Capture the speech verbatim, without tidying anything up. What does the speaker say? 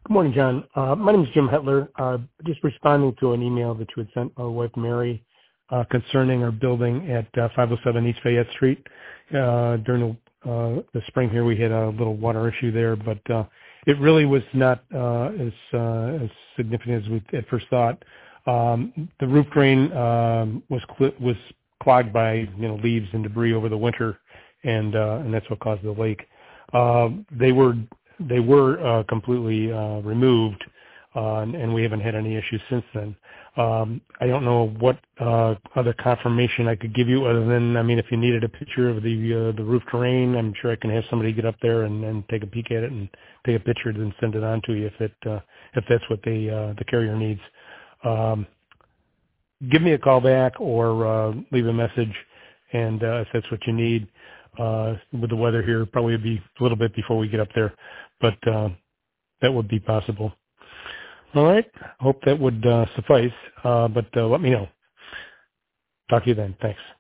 Good morning, John. Uh, my name is Jim Hetler. Uh, just responding to an email that you had sent my wife, Mary, uh, concerning our building at uh, five oh seven East Fayette Street. Uh, during the, uh, the spring here, we had a little water issue there, but uh, it really was not uh, as, uh, as significant as we at first thought. Um, the roof drain um, was cl- was clogged by you know leaves and debris over the winter, and uh, and that's what caused the leak. Uh, they were They were uh, completely uh, removed, uh, and, and we haven't had any issues since then. Um, I don't know what uh, other confirmation I could give you other than, I mean, if you needed a picture of the uh, the roof terrain, I'm sure I can have somebody get up there and, and take a peek at it and take a picture and send it on to you if it uh, if that's what they, uh, the carrier needs. Um, give me a call back or uh, leave a message, and uh, if that's what you need. Uh, with the weather here, probably it'd be a little bit before we get up there, but uh, that would be possible. All right. Hope that would uh, suffice, uh, but uh, let me know. Talk to you then. Thanks.